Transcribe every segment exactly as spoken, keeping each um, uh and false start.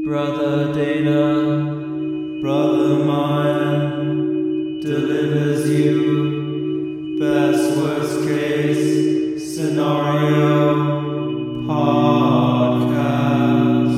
Brother Dana, Brother Mayan, delivers you best worst case scenario podcast.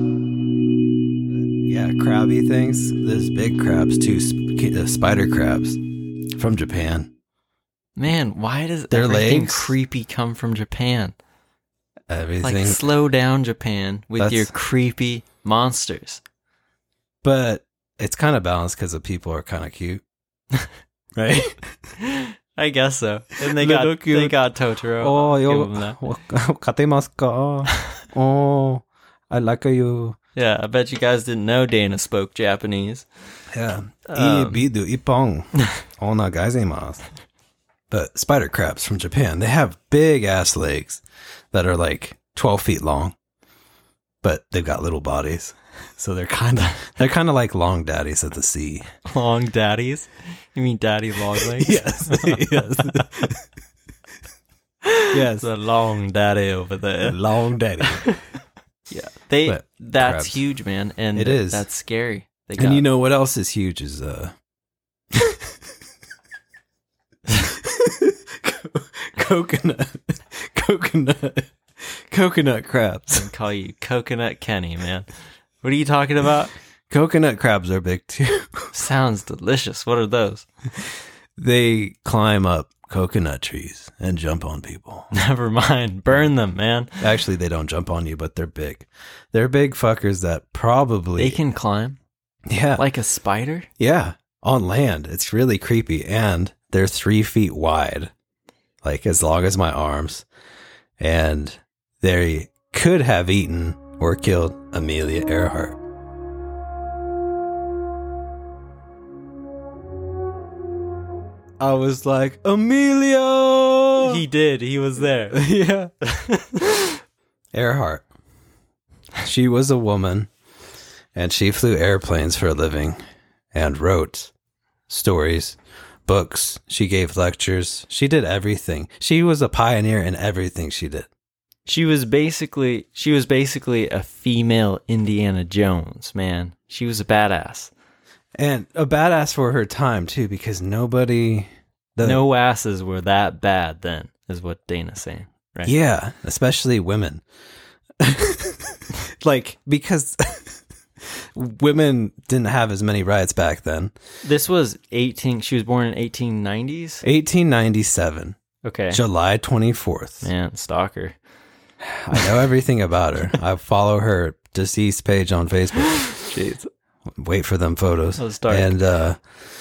Yeah, crabby things. There's big crabs too, sp- uh, spider crabs from Japan. Man, why does Their everything legs? creepy come from Japan? Everything. Like, slow down, Japan, with That's- your creepy monsters. But it's kind of balanced because the people are kind of cute. Right? I guess so. And they Little got cute. they got Totoro. Oh, I'll give yo, 'em that. 勝てますか? Oh, I like you. Yeah, I bet you guys didn't know Dana spoke Japanese. Yeah. Um, Ibidu ippon. Onagaimasu. But spider crabs from Japan, they have big ass legs that are like twelve feet long, but they've got little bodies. So they're kind of they're kind of like long daddies of the sea. Long daddies? You mean daddy long legs? Yes. Yes. Yes. The long daddy over there. Long daddy. Yeah, they. But That's crabs. huge, man, and It is. That's scary. They And got- you know what else is huge is uh coconut coconut coconut crabs. I call you Coconut Kenny, man. What are you talking about? Coconut crabs are big too. Sounds delicious. What are those? They climb up coconut trees and jump on people. Never mind. Burn them, man. Actually, they don't jump on you, but they're big. They're big fuckers that probably They can climb yeah like a spider. yeah on land. It's really creepy, and they're three feet wide, like as long as my arms, and they could have eaten or killed Amelia Earhart. I was like, Amelia! He did. He was there. Yeah. Earhart. She was a woman, and she flew airplanes for a living and wrote stories, books. She gave lectures. She did everything. She was a pioneer in everything she did. She was basically she was basically a female Indiana Jones, man. She was a badass. And a badass for her time, too, because nobody... The, No asses were that bad then, is what Dana's saying, right? Yeah, especially women. Like, because women didn't have as many rights back then. This was eighteen. She was born in eighteen nineties. eighteen ninety-seven, Okay, July twenty-fourth. man, stalker. I know everything about her. I follow her deceased page on Facebook. Jeez. Wait for them photos. That was dark. And uh,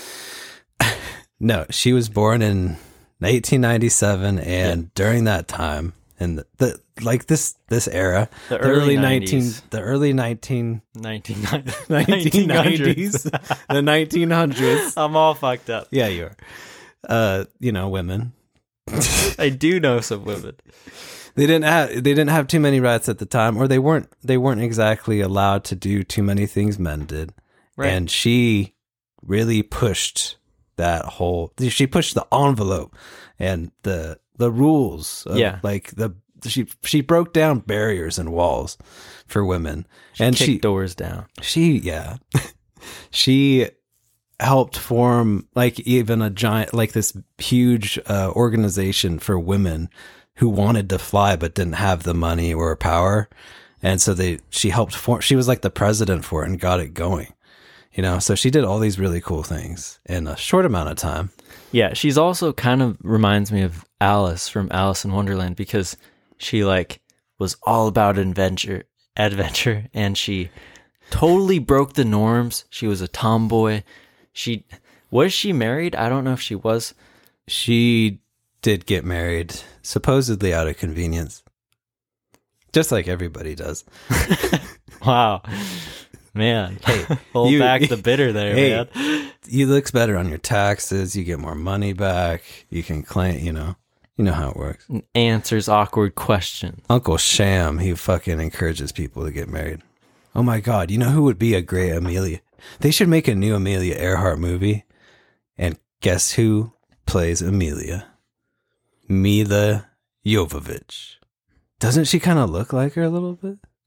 no, she was born in eighteen ninety-seven, and Yeah. during that time, in the, the like this this era, The early nineties. nineteen, the early nineteen nineteen nineteen nineties, the nineteen hundreds. I'm all fucked up. Yeah, you are. Uh, you know, women. I do know some women. They didn't have they didn't have too many rights at the time, or they weren't they weren't exactly allowed to do too many things men did. Right. And she really pushed that whole she pushed the envelope and the the rules of, Yeah. like the she she broke down barriers and walls for women. and Kick she doors down. she yeah she helped form like even a giant like this huge uh, organization for women who wanted to fly but didn't have the money or power, and so they she helped form she was like the president for it and got it going, you know. So she did all these really cool things in a short amount of time. Yeah, she's also kind of reminds me of Alice from Alice in Wonderland, because she like was all about adventure, adventure, and she totally broke the norms. She was a tomboy. She was she married? I don't know if she was. She did get married, supposedly out of convenience, just like everybody does. Wow, man. Hey, hold you- back the bitter there, Hey, man. you looks better on your taxes. You get more money back. You can claim, you know, you know how it works. Answers awkward questions. Uncle Sham, he fucking encourages people to get married. Oh my God, you know who would be a great Amelia? They should make a new Amelia Earhart movie. And guess who plays Amelia? Mila Jovovich. Doesn't she kind of look like her a little bit?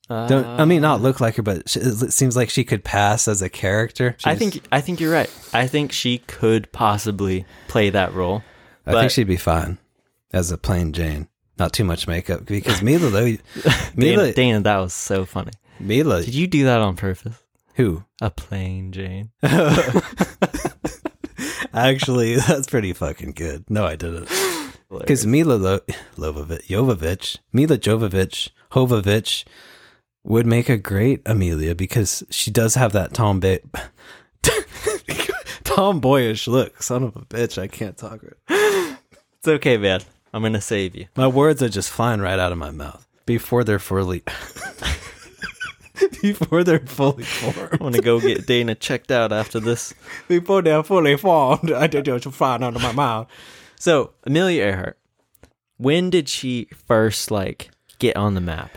Don't I mean not look like her, but she, it seems like she could pass as a character. I She's- think I think you're right. I think she could possibly play that role. I but- think she'd be fine as a plain Jane. Not too much makeup because Mila though. Mila, Dana, Dana, that was so funny. Mila, Did you do that on purpose? who? A plain Jane. Actually, that's pretty fucking good. No, I didn't. Because Mila Lo- Lovovich, Jovovich, Mila Jovovich, Hovovich would make a great Amelia because she does have that tomboy, tomboyish look. Son of a bitch, I can't talk right. It's okay, man. I'm gonna save you. My words are just flying right out of my mouth before they're fully, before they're fully formed. I'm gonna go get Dana checked out after this. Before they're fully formed, I did just flying out of my mouth. So, Amelia Earhart, when did she first like get on the map?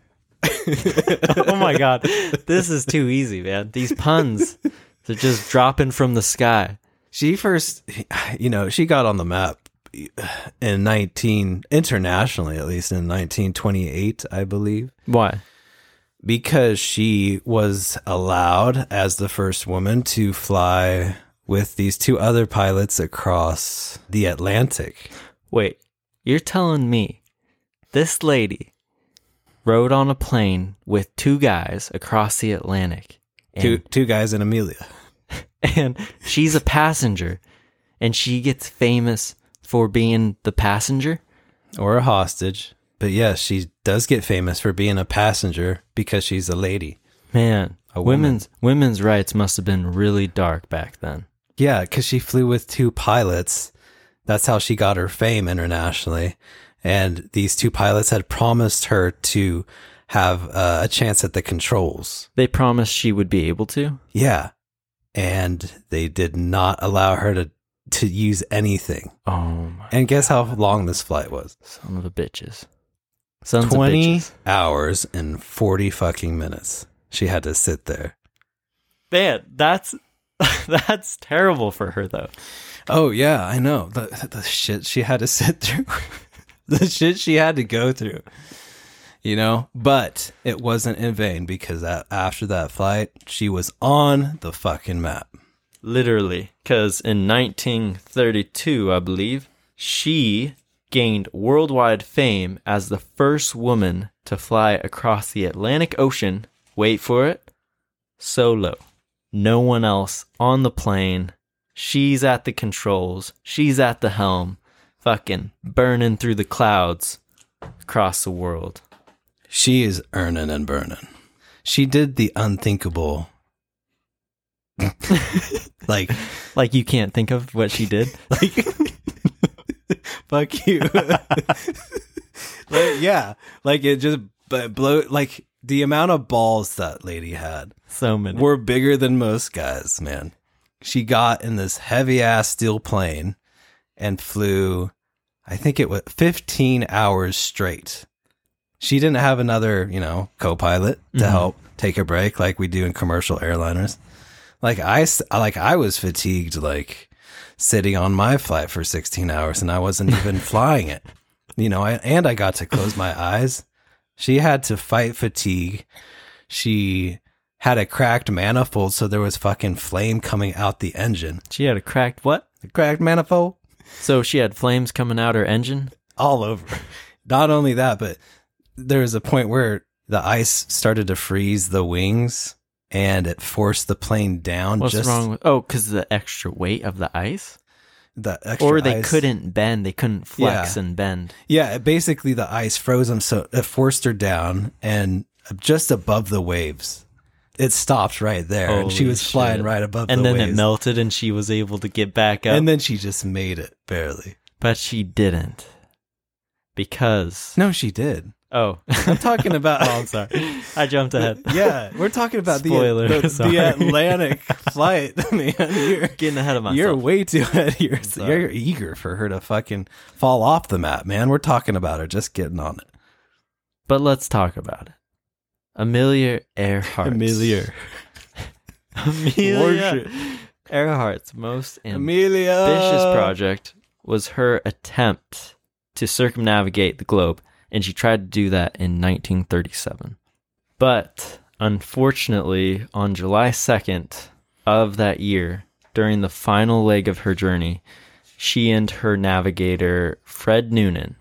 Oh my god, this is too easy, man. These puns, they're just dropping from the sky. She first, you know, she got on the map in nineteen internationally, at least in nineteen twenty-eight, I believe, Why? because she was allowed as the first woman to fly with these two other pilots across the Atlantic. Wait, you're telling me this lady rode on a plane with two guys across the Atlantic, Two and, two guys and Amelia. and she's a passenger, and she gets famous for being the passenger? Or a hostage. But yes, she does get famous for being a passenger because she's a lady. Man, A woman. women's women's rights must have been really dark back then. Yeah, because she flew with two pilots. That's how she got her fame internationally. And these two pilots had promised her to have uh, a chance at the controls. They promised she would be able to? Yeah. And they did not allow her to, to use anything. Oh my And guess how long this flight was? son of a bitches. Sons twenty of bitches. hours and forty fucking minutes. She had to sit there. Man, that's that's terrible for her though. Oh, yeah, I know. The, the shit she had to sit through. The shit she had to go through. You know? But it wasn't in vain because that, after that flight, she was on the fucking map. Literally, because in nineteen thirty-two, I believe, she gained worldwide fame as the first woman to fly across the Atlantic Ocean, wait for it, solo. No one else on the plane. She's at the controls. She's at the helm, fucking burning through the clouds across the world. She is earning and burning. She did the unthinkable. like, Like you can't think of what she did? like, fuck you. Like, yeah, like it just b- blow. Like the amount of balls that lady had So many. were bigger than most guys. Man, she got in this heavy ass steel plane and flew. I think it was fifteen hours straight. She didn't have another, you know, co-pilot to Mhm. help take a break like we do in commercial airliners. Like I, s- like I was fatigued, like sitting on my flight for sixteen hours and I wasn't even flying it, you know, I, and I got to close my eyes. She had to fight fatigue. She had a cracked manifold. So there was fucking flame coming out the engine. She had a cracked what? The cracked manifold So she had flames coming out her engine? all over. Not only that, but there was a point where the ice started to freeze the wings and it forced the plane down. What's just wrong with... Oh, because of the extra weight of the ice? the extra Or they ice. couldn't bend. They couldn't flex Yeah. and bend. Yeah, basically the ice froze them, so it forced her down and just above the waves. It stopped right there, and she Holy was flying shit. right above And the then waves. it melted and she was able to get back up. And then she just made it, barely. But she didn't. Because... No, she did. Oh. I'm talking about... Oh, I'm sorry. I jumped ahead. Yeah, we're talking about the, Spoiler, the, sorry. the Atlantic flight, man. You're, Getting ahead of myself. you're way too ahead. You're, sorry. you're eager for her to fucking fall off the map, man. We're talking about her just getting on it. But let's talk about it. Amelia Earhart. Amelia. Amelia Worship. Earhart's most ambitious Amelia. project was her attempt to circumnavigate the globe, and she tried to do that in nineteen thirty-seven. But unfortunately, on July second of that year, during the final leg of her journey, she and her navigator, Fred Noonan,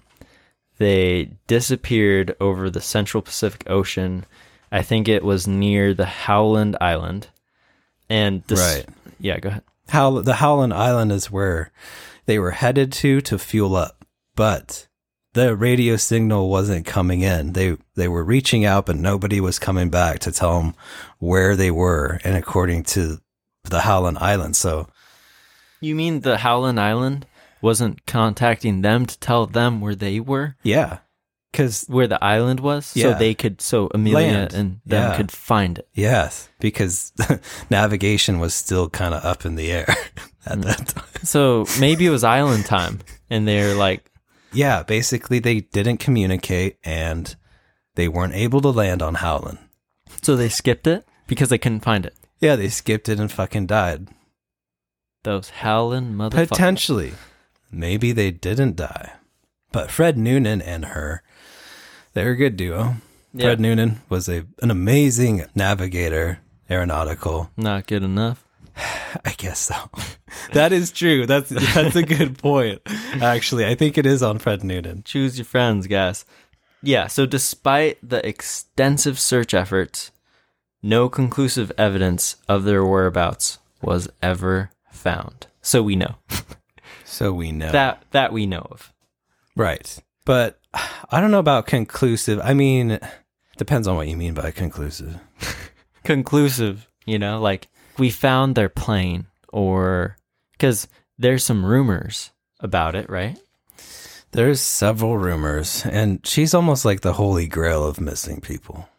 they disappeared over the Central Pacific Ocean. I think it was near the Howland Island. And this, Right. Yeah, go ahead. How the Howland Island is where they were headed to to fuel up, but the radio signal wasn't coming in. They they were reaching out, but nobody was coming back to tell them where they were, and according to the Howland Island. So, You mean the Howland Island wasn't contacting them to tell them where they were? yeah, because Where the island was? Yeah. So they could, so Amelia Land. and them Yeah. could find it. yes, because navigation was still kind of up in the air at that time. So maybe it was island time, and they're like, Yeah, basically they didn't communicate, and they weren't able to land on Howland. so they skipped it because they couldn't find it. Yeah, they skipped it and fucking died. Those Howland motherfuckers. Potentially. Maybe they didn't die. But Fred Noonan and her, they're a good duo. Yeah. Fred Noonan was a an amazing navigator, aeronautical. Not good enough. I guess so. That is true. That's that's a good point. Actually, I think it is on Fred Noonan. Choose your friends, guys. Yeah, so despite the extensive search efforts, no conclusive evidence of their whereabouts was ever found. So we know. So we know. That that we know of. Right. But I don't know about conclusive. I mean, depends on what you mean by conclusive. Conclusive, you know, like we found their plane, or because there's some rumors about it, right? There's several rumors, and she's almost like the holy grail of missing people.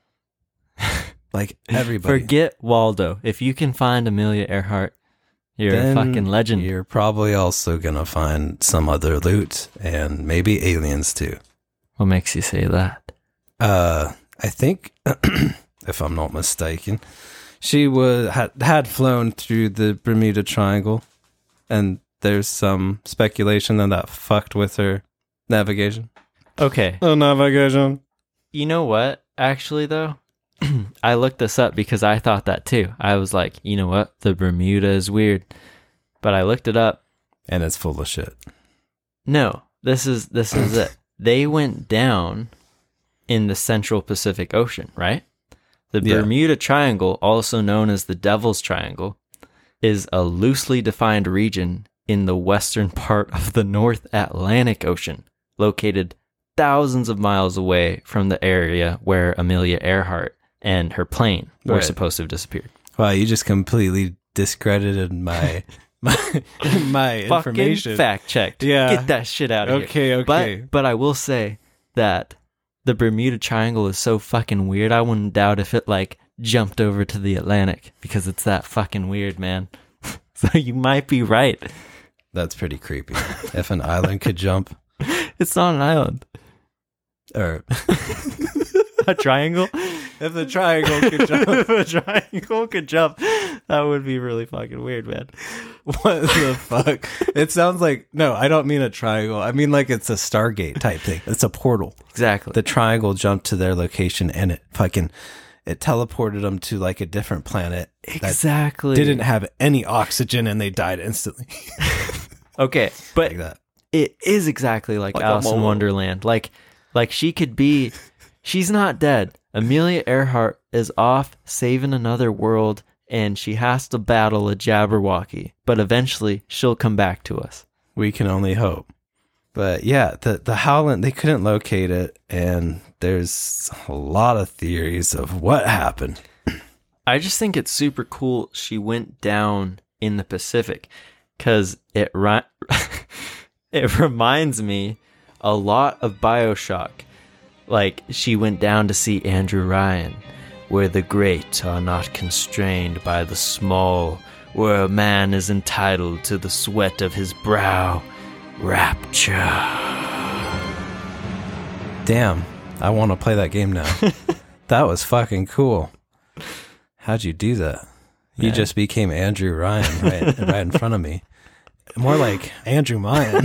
Like everybody. Forget Waldo. If you can find Amelia Earhart, you're Then a fucking legend. You're probably also gonna find some other loot and maybe aliens too. What makes you say that? Uh, I think, if I'm not mistaken, she was had had flown through the Bermuda Triangle, and there's some speculation that that fucked with her navigation. Okay. Oh, navigation. You know what? Actually, though, I looked this up because I thought that too. I was like, you know what? The Bermuda is weird. But I looked it up. And it's full of shit. No, this is this is it. They went down in the Central Pacific Ocean, right? The Yeah. Bermuda Triangle, also known as the Devil's Triangle, is a loosely defined region in the western part of the North Atlantic Ocean, located thousands of miles away from the area where Amelia Earhart and her plane were Right. supposed to have disappeared. Wow, you just completely discredited my my my information. Fucking fact checked. Yeah. Get that shit out of Okay, here. okay. But, but I will say that the Bermuda Triangle is so fucking weird. I wouldn't doubt if it like jumped over to the Atlantic because it's that fucking weird, man. So you might be right. That's pretty creepy. If an island could jump, It's not an island. or A triangle? if the triangle could jump, If a triangle could jump, that would be really fucking weird, man. what the fuck? It sounds like, no, I don't mean a triangle. I mean like it's a Stargate type thing. It's a portal. Exactly. The triangle jumped to their location, and it fucking it teleported them to like a different planet that exactly. didn't have any oxygen, and they died instantly. Okay, but Like that. it is exactly like, Like a Alice in mole. Wonderland. Like, like she could be, she's not dead. Amelia Earhart is off saving another world, and she has to battle a Jabberwocky. But eventually, she'll come back to us. We can only hope. But yeah, the the Howland, they couldn't locate it, and there's a lot of theories of what happened. I just think it's super cool she went down in the Pacific, because it ri- it reminds me a lot of BioShock. Like, she went down to see Andrew Ryan, where the great are not constrained by the small, where a man is entitled to the sweat of his brow. Rapture. Damn, I want to play that game now. That was fucking cool. How'd you do that? You Yeah. just became Andrew Ryan right, right in front of me. More like Andrew Mayan.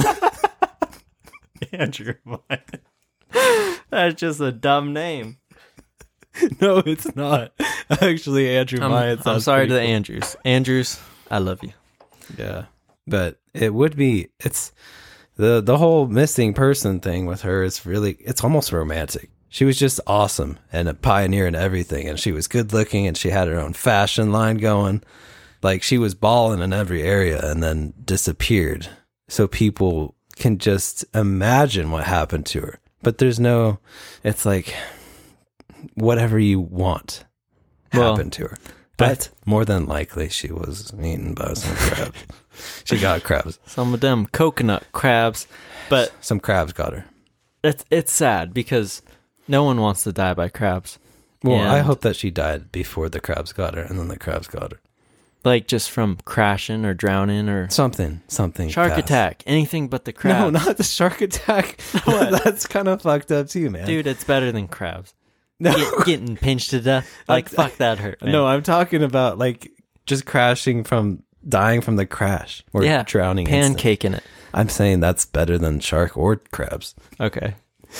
Andrew Ryan. That's just a dumb name. No, it's not. Actually, Andrew I'm, Myatt I'm sounds sorry pretty to the cool. Andrews. Andrews, I love you. Yeah, but it would be. It's the the whole missing person thing with her is really. It's almost romantic. She was just awesome and a pioneer in everything, and she was good looking, and she had her own fashion line going. Like she was balling in every area, and then disappeared. So people can just imagine what happened to her. But there's no. It's like whatever you want happened Well, to her. But more than likely, she was eaten by some crabs. She got crabs. Some of them coconut crabs, but Some crabs got her. it's it's sad because no one wants to die by crabs. Well, I And, hope that she died before the crabs got her, and then the crabs got her. like just from crashing or drowning or Something, something. shark fast. attack, anything but the crabs. No, not the shark attack. That's kind of fucked up too, man. Dude, it's better than crabs. no, Get, getting pinched to death, like fuck that hurt. Man. no, I'm talking about like just crashing from dying from the crash or yeah, drowning. instant. pancaking it. I'm saying that's better than shark or crabs. Okay,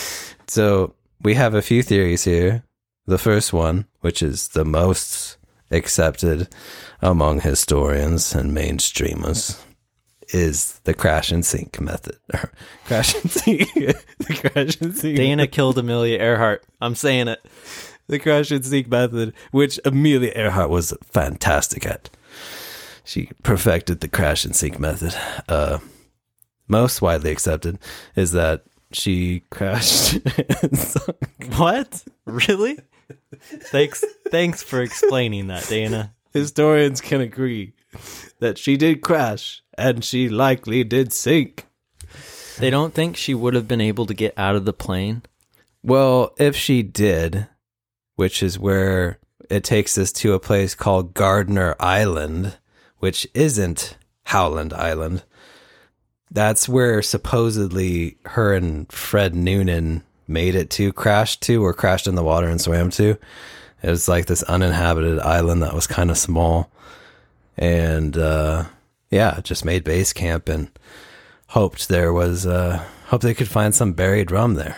So we have a few theories here. The first one, which is the most accepted among historians and mainstreamers, is the crash and sink method. crash and sink. the crash and sink. Dana killed Amelia Earhart. I'm saying it. The crash and sink method, which Amelia Earhart was fantastic at. She perfected the crash and sink method. Uh, most widely accepted is that she crashed and sunk. What? Really? Thanks. Thanks for explaining that, Dana. Historians can agree that she did crash and she likely did sink. They don't think she would have been able to get out of the plane. Well, if she did, which is where it takes us to a place called Gardner Island, which isn't Howland Island. That's where supposedly her and Fred Noonan made it to, crashed to, or crashed in the water and swam to. It was like this uninhabited island that was kind of small. And, uh, yeah, just made base camp and hoped there was, uh, hoped they could find some buried rum there.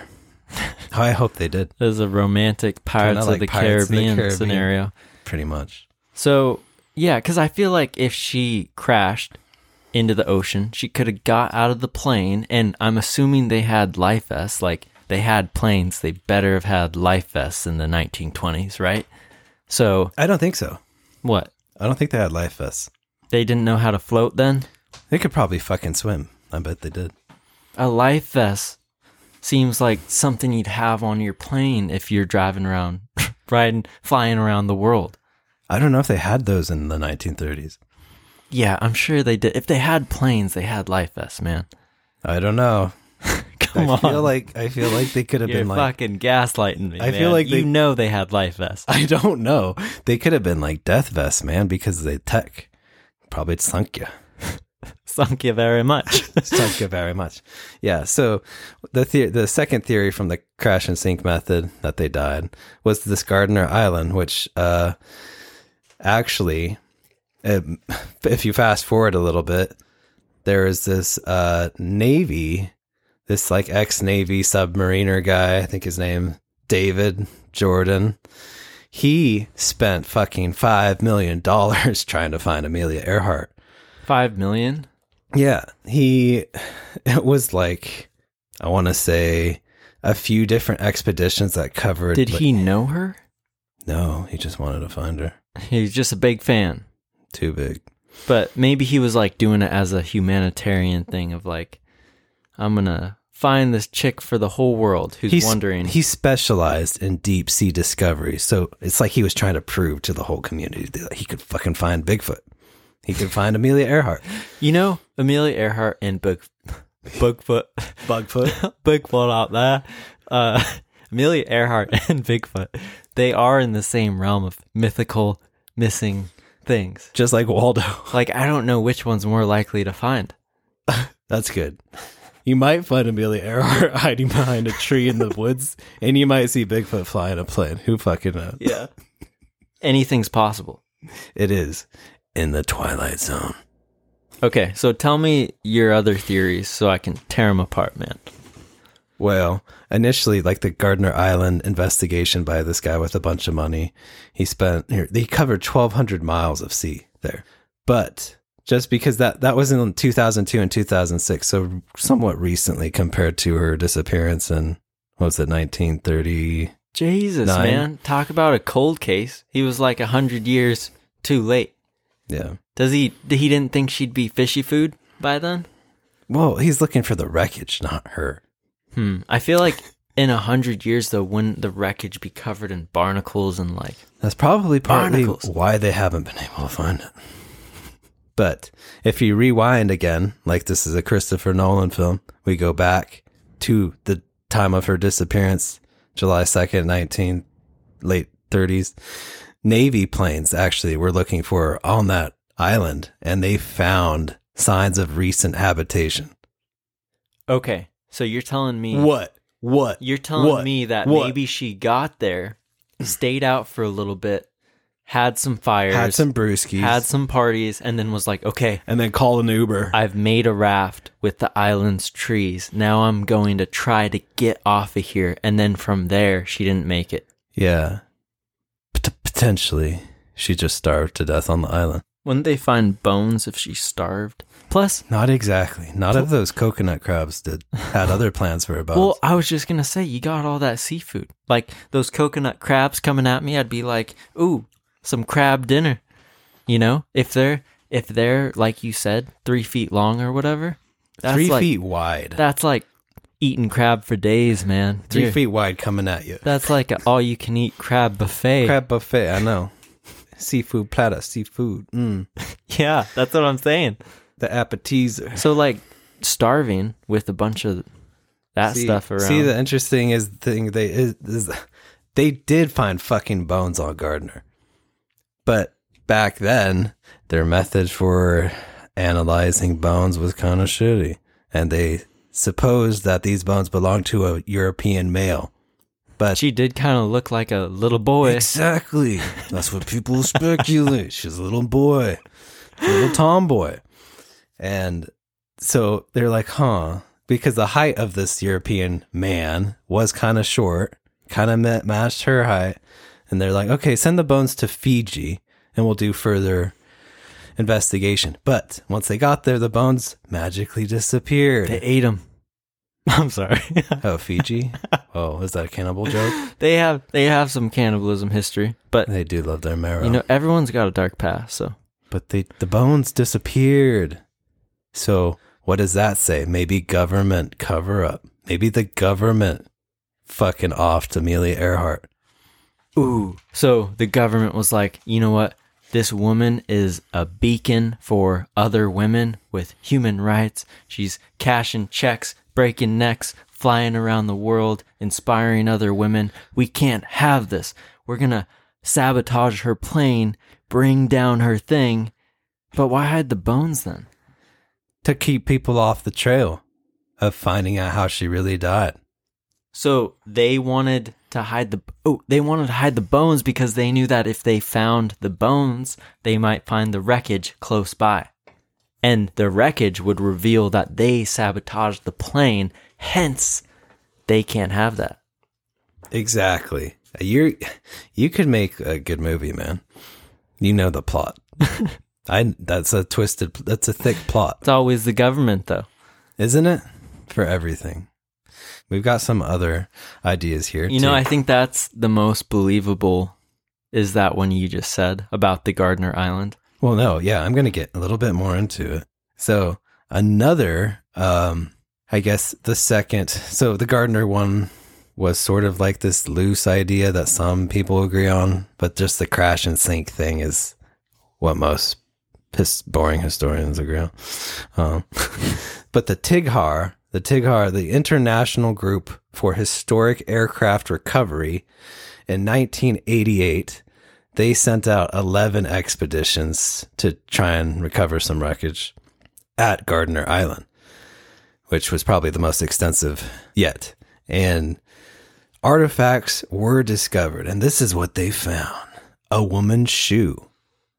I hope they did. There's a romantic Pirates, Kinda like of, the Pirates of the Caribbean Caribbean. scenario. Pretty much. So, yeah, because I feel like if she crashed into the ocean, she could have got out of the plane, and I'm assuming they had life vests. Like, they had planes, they better have had life vests in the nineteen twenties, right? So, I don't think so. what? I don't think they had life vests. They didn't know how to float then? They could probably fucking swim. I bet they did. A life vest seems like something you'd have on your plane if you're driving around, riding, flying around the world. I don't know if they had those in the nineteen thirties. Yeah, I'm sure they did. If they had planes, they had life vests, man. I don't know. Come I on. feel like I feel like they could have You're been like fucking gaslighting me. I man. feel like you they- know they had life vests. I don't know. They could have been like death vests, man, because they tech probably sunk you. Thank you very much. Sunk you very much. Yeah. So the the the second theory from the crash and sink method that they died was this Gardner Island, which uh, actually, uh, if you fast forward a little bit, there is this uh, Navy, this like ex-Navy submariner guy. I think his name David Jordan. He spent fucking five million dollars trying to find Amelia Earhart. Five million? Yeah, he, it was like, I want to say a few different expeditions that covered. Did like- he know her? No, he just wanted to find her. He's just a big fan. Too big. But maybe he was like doing it as a humanitarian thing of like, I'm going to find this chick for the whole world who's He's, wondering. He specialized in deep sea discovery. So it's like he was trying to prove to the whole community that he could fucking find Bigfoot. He could find Amelia Earhart. You know, Amelia Earhart and Big, Bigfoot. Bugfoot. Bigfoot out there. Uh, Amelia Earhart and Bigfoot, they are in the same realm of mythical missing things. Just like Waldo. Like, I don't know which one's more likely to find. That's good. You might find Amelia Earhart hiding behind a tree in the woods, and you might see Bigfoot flying a plane. Who fucking knows? Yeah. Anything's possible. It is in the Twilight Zone. Okay, so tell me your other theories so I can tear them apart, man. Well, initially, like the Gardner Island investigation by this guy with a bunch of money, he spent, here, he covered twelve hundred miles of sea there. But just because that, that was in two thousand two and two thousand six, so somewhat recently compared to her disappearance in, what was it, nineteen thirty? Jesus, Nine. man. Talk about a cold case. He was like a hundred years too late. Yeah. Does he, he didn't think she'd be fishy food by then? Well, he's looking for the wreckage, not her. Hmm. I feel like in a hundred years, though, wouldn't the wreckage be covered in barnacles and like... That's probably partly Barnacles. why they haven't been able to find it. But if you rewind again, like this is a Christopher Nolan film, we go back to the time of her disappearance, July second, nineteen, late thirties. Navy planes actually were looking for her on that island, and they found signs of recent habitation. Okay, so you're telling me... What? What? You're telling What? me that What? maybe she got there, stayed out for a little bit, had some fires, Had some brewskis. had some parties, and then was like, okay, and then call an Uber. I've made a raft with the island's trees. Now I'm going to try to get off of here. And then from there, she didn't make it. Yeah. Pot- potentially, she just starved to death on the island. Wouldn't they find bones if she starved? Plus, Not exactly. Not if those coconut crabs did had other plans for her bones. well, I was just going to say, you got all that seafood. Like those coconut crabs coming at me, I'd be like, ooh, some crab dinner. You know, if they're, if they're, like you said, three feet long or whatever. That's Three like, feet wide. That's like eating crab for days, man. Three You're- feet wide coming at you. That's like an all-you-can-eat crab buffet. Crab buffet, I know. Seafood platter, seafood. Mm. Yeah, that's what I'm saying. The appetizer. So, like, starving with a bunch of that see, stuff around. See, the interesting is thing they is, is they did find fucking bones on Gardner, but back then their method for analyzing bones was kind of shitty, and they supposed that these bones belonged to a European male. But She did kind of look like a little boy. exactly, that's what people speculate. She's a little boy, a little tomboy. And so they're like, huh, because the height of this European man was kind of short, kind of matched her height. And they're like, okay, send the bones to Fiji and we'll do further investigation. But once they got there, the bones magically disappeared. They ate them. I'm sorry. Oh, Fiji? Oh, is that a cannibal joke? they have they have some cannibalism history, but They do love their marrow. you know everyone's got a dark past. So But they the bones disappeared. So what does that say? Maybe government cover up. Maybe the government fucking offed Amelia Earhart. ooh, so the government was like, you know what? This woman is a beacon for other women with human rights. She's cashing checks, breaking necks, flying around the world, inspiring other women. We can't have this. We're going to sabotage her plane, bring down her thing. But why hide the bones then? To keep people off the trail of finding out how she really died. So they wanted to hide the oh, they wanted to hide the bones because they knew that if they found the bones, they might find the wreckage close by. And the wreckage would reveal that they sabotaged the plane, hence they can't have that. Exactly. You you could make a good movie, man. You know the plot. I that's a twisted that's a thick plot, It's always the government though. isn't it? For everything. We've got some other ideas here. You too. know, I think that's the most believable is that one you just said about the Gardner Island. Well, no, yeah, I'm going to get a little bit more into it. So another, um, I guess the second, so the Gardner one was sort of like this loose idea that some people agree on, but just the crash and sink thing is what most his boring historians agree on. Um, but the T I G H A R, the T I G H A R, the International Group for Historic Aircraft Recovery, in nineteen eighty-eight, they sent out eleven expeditions to try and recover some wreckage at Gardner Island, which was probably the most extensive yet. And artifacts were discovered, and this is what they found. A woman's shoe.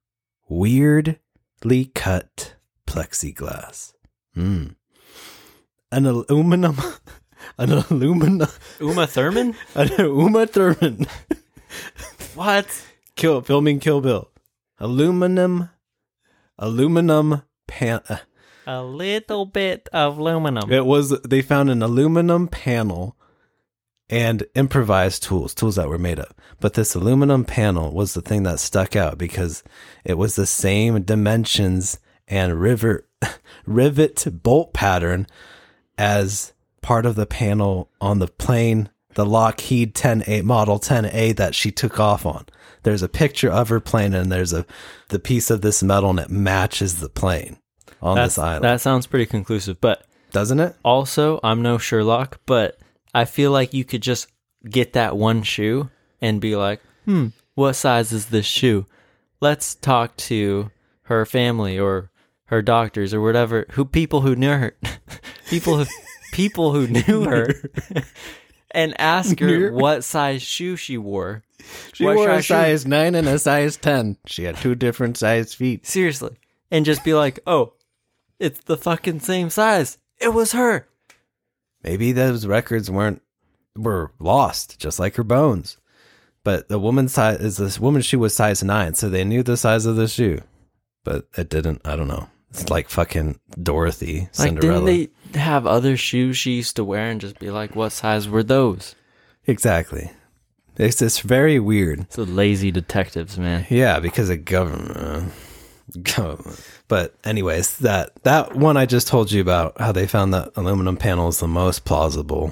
Weirdly cut plexiglass. Hmm. An aluminum an aluminum, Uma Thurman? an Uma Thurman. What? Kill filming Kill Bill. Aluminum, aluminum pan. uh, A little bit of aluminum. It was they found an aluminum panel and improvised tools, tools that were made up. But this aluminum panel was the thing that stuck out because it was the same dimensions and rivet rivet bolt pattern as part of the panel on the plane, the Lockheed ten A model ten A that she took off on. There's a picture of her plane and there's a the piece of this metal and it matches the plane on That's, this island. That sounds pretty conclusive, but doesn't it? also, I'm no Sherlock, but I feel like you could just get that one shoe and be like, hmm, what size is this shoe? Let's talk to her family or her doctors or whatever, who people who knew her, people who, people who knew her, and ask her what size shoe she wore. She What wore a size shoe- size nine and a size ten. She had two different size feet. Seriously. And just be like, oh, it's the fucking same size. It was her. Maybe those records weren't were lost, just like her bones. But the woman's size is this woman's shoe was size nine, so they knew the size of the shoe. But it didn't. I don't know. It's like fucking Dorothy, Like, Cinderella. didn't they have other shoes she used to wear and just be like, what size were those? Exactly. It's just very weird. So lazy detectives, man. Yeah, because of government. Government. But anyways, that that one I just told you about, how they found that aluminum panel is the most plausible.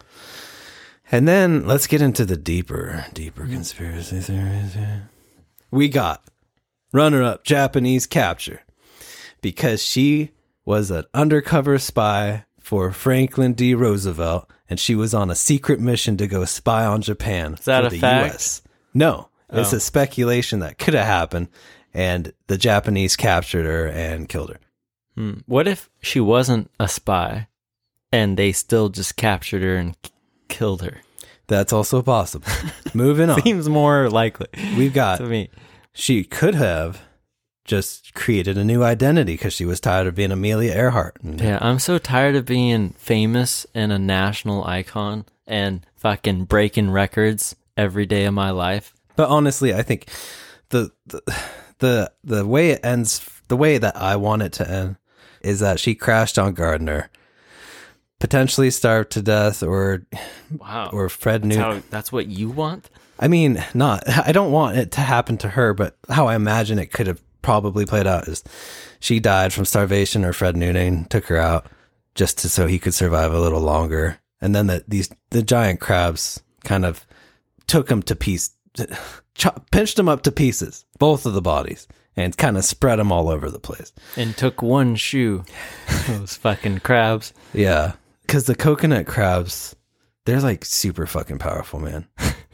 And then let's get into the deeper, deeper conspiracy theories here. We got runner-up Japanese capture because she was an undercover spy for Franklin D. Roosevelt, and she was on a secret mission to go spy on Japan. Is that for a the fact? U S. No, it's Oh. a speculation that could have happened, and the Japanese captured her and killed her. Hmm. What if she wasn't a spy and they still just captured her and k- killed her? That's also possible. Moving on. Seems more likely We've got, to me. she could have just created a new identity because she was tired of being Amelia Earhart. And Yeah, I'm so tired of being famous and a national icon and fucking breaking records every day of my life. But honestly, I think the, the the the way it ends, the way that I want it to end, is that she crashed on Gardner, potentially starved to death, or Wow. or Fred that's, Newton. how, that's what you want? I mean, not. I don't want it to happen to her, but how I imagine it could have probably played out is she died from starvation, or Fred Newton took her out just to, so he could survive a little longer, and then the, these the giant crabs kind of took him to piece. Chop, pinched them up to pieces, both of the bodies, and kind of spread them all over the place. And took one shoe. Those fucking crabs. Yeah, because the coconut crabs, they're like super fucking powerful, man.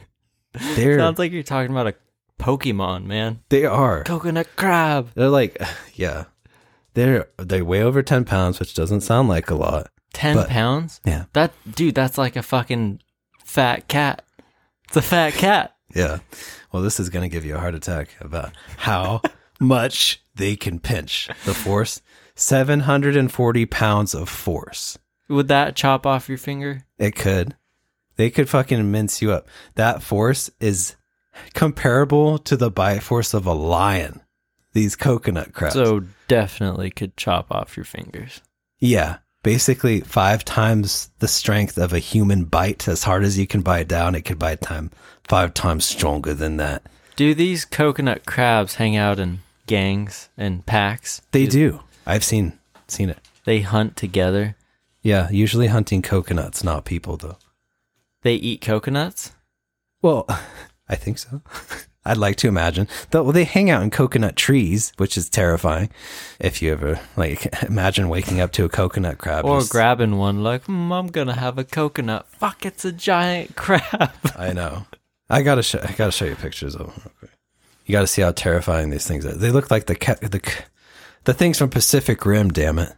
They're Sounds like you're talking about a Pokemon, man. they are. Coconut crab. They're like, yeah, they're they weigh over ten pounds, which doesn't sound like a lot. Ten But- pounds? Yeah, That dude, that's like a fucking fat cat. It's a fat cat. yeah. Well, this is gonna give you a heart attack about how much they can pinch the force. Seven hundred and forty pounds of force. Would that chop off your finger? It could. They could fucking mince you up. That force is comparable to the bite force of a lion. These coconut crabs. So definitely could chop off your fingers. Yeah. Basically five times the strength of a human bite. As hard as you can bite down, it could bite time five times stronger than that. Do these coconut crabs hang out in gangs and packs? They do. I've seen seen it. They hunt together. Yeah, usually hunting coconuts, not people though. They eat coconuts? Well, I think so. I'd like to imagine. Though they hang out in coconut trees, which is terrifying. If you ever like imagine waking up to a coconut crab. Or just- grabbing one like, hmm, I'm gonna have a coconut. Fuck, it's a giant crab. I know. I gotta show. I gotta show you pictures of them real quick. You gotta see how terrifying these things are. They look like the ca- the the things from Pacific Rim. Damn it.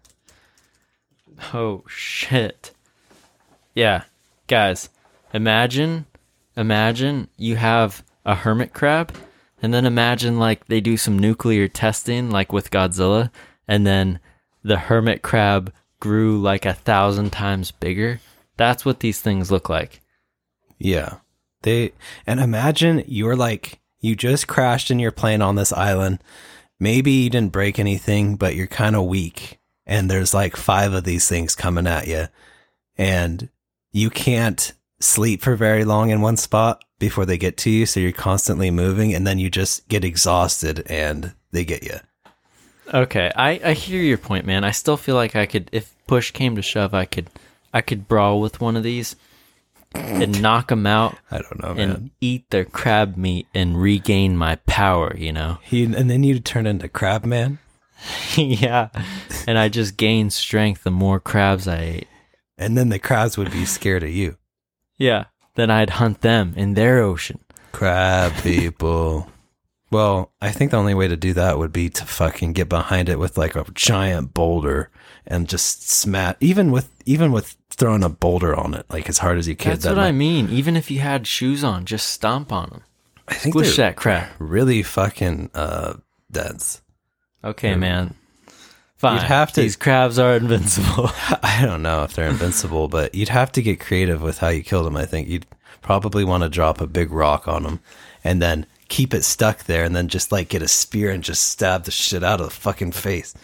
Oh shit. Yeah. Guys, imagine imagine you have a hermit crab, and then imagine like they do some nuclear testing like with Godzilla, and then the hermit crab grew like a thousand times bigger, That's what these things look like. Yeah. They and imagine you're like you just crashed in your plane on this island. Maybe you didn't break anything, but you're kind of weak. And there's like five of these things coming at you. And you can't sleep for very long in one spot before they get to you. So you're constantly moving and then you just get exhausted and they get you. Okay, I, I hear your point, man. I still feel like I could, if push came to shove, I could I could brawl with one of these and knock them out. I don't know, man. And eat their crab meat and regain my power, you know? He, and then you turn into Crab Man? Yeah. And I just gain strength the more crabs I ate. And then the crabs would be scared of you. Yeah. Then I'd hunt them in their ocean. Crab people. Well, I think the only way to do that would be to fucking get behind it with like a giant boulder and just smash, even with even with throwing a boulder on it, like as hard as you can. That's that what might, I mean. Even if you had shoes on, just stomp on them. I think Squish they're that crap. really fucking uh, dense. Okay, They're- man. Fine. You'd have to- These crabs are invincible. I don't know if they're invincible, but you'd have to get creative with how you killed them. I think you'd probably want to drop a big rock on them and then keep it stuck there and then just like get a spear and just stab the shit out of the fucking face.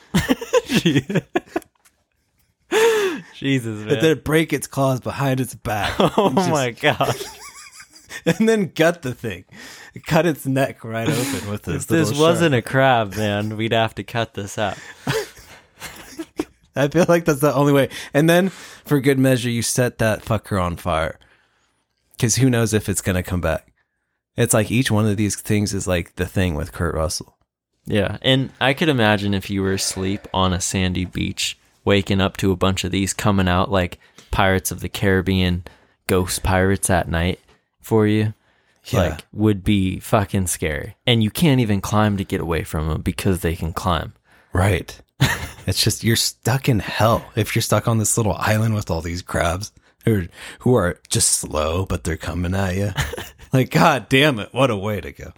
Jesus, man. And then break its claws behind its back. Oh and just- my god. And then gut the thing. Cut its neck right open with this. If this little wasn't sharp- a crab, man, we'd have to cut this out. I feel like that's the only way. And then, for good measure, you set that fucker on fire. Because who knows if it's going to come back. It's like each one of these things is like the thing with Kurt Russell. Yeah, and I could imagine if you were asleep on a sandy beach, waking up to a bunch of these coming out like Pirates of the Caribbean ghost pirates at night for you. Yeah. Like, would be fucking scary. And you can't even climb to get away from them because they can climb. Right. It's just, you're stuck in hell if you're stuck on this little island with all these crabs who are, who are just slow, but they're coming at you. Like, God damn it. What a way to go.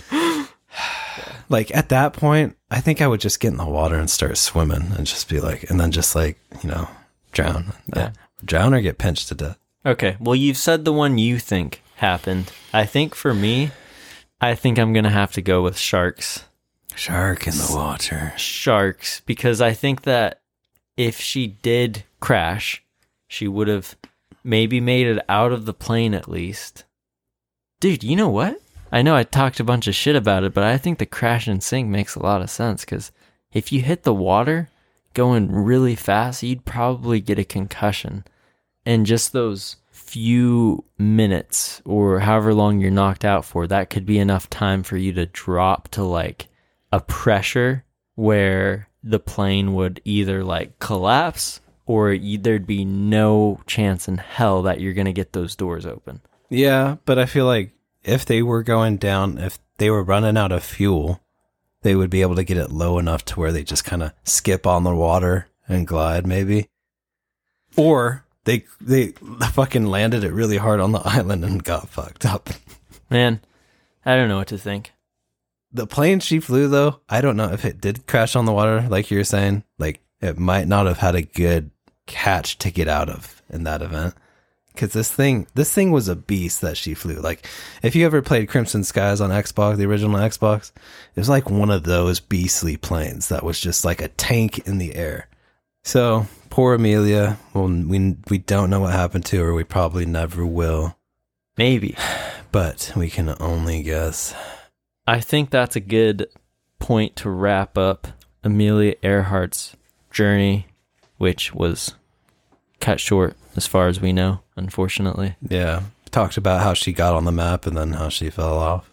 Like, at that point, I think I would just get in the water and start swimming and just be like, and then just like, you know, drown. Yeah. Drown or get pinched to death. Okay, well, you've said the one you think happened. I think for me, I think I'm going to have to go with sharks. Shark in the water. Sharks, because I think that if she did crash, she would have maybe made it out of the plane at least. Dude, you know what? I know I talked a bunch of shit about it, but I think the crash and sink makes a lot of sense, because if you hit the water going really fast, you'd probably get a concussion. And just those few minutes or however long you're knocked out for, that could be enough time for you to drop to like a pressure where the plane would either like collapse or you, there'd be no chance in hell that you're going to get those doors open. Yeah, but I feel like if they were going down, if they were running out of fuel, they would be able to get it low enough to where they just kind of skip on the water and glide maybe. Or they they fucking landed it really hard on the island and got fucked up. Man, I don't know what to think. The plane she flew, though, I don't know if it did crash on the water, like you were saying. Like, it might not have had a good catch to get out of in that event. Because this thing, this thing was a beast that she flew. Like, if you ever played Crimson Skies on Xbox, the original Xbox, it was like one of those beastly planes that was just like a tank in the air. So, poor Amelia. Well, we we don't know what happened to her. We probably never will. Maybe. But we can only guess. I think that's a good point to wrap up Amelia Earhart's journey, which was cut short as far as we know, unfortunately. Yeah. Talked about how she got on the map and then how she fell off.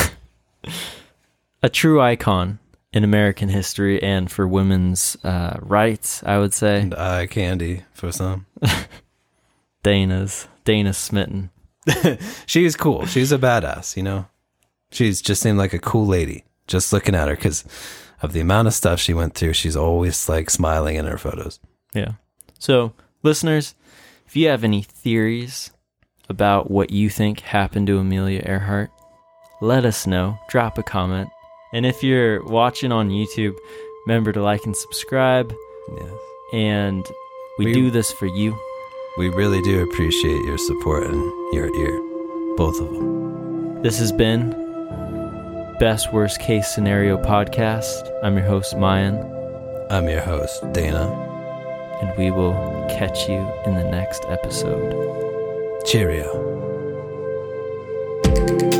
A true icon in American history and for women's uh, rights, I would say. And eye candy for some. Dana's. Dana Smitten. She's cool. She's a badass, you know? She's just seemed like a cool lady. Just looking at her because of the amount of stuff she went through. She's always like smiling in her photos. Yeah. So, listeners, if you have any theories about what you think happened to Amelia Earhart, let us know. Drop a comment. And if you're watching on YouTube, remember to like and subscribe. Yes. And we, We- do this for you. We really do appreciate your support and your ear. Both of them. This has been Best Worst Case Scenario Podcast. I'm your host, Mayan. I'm your host, Dana. And we will catch you in the next episode. Cheerio.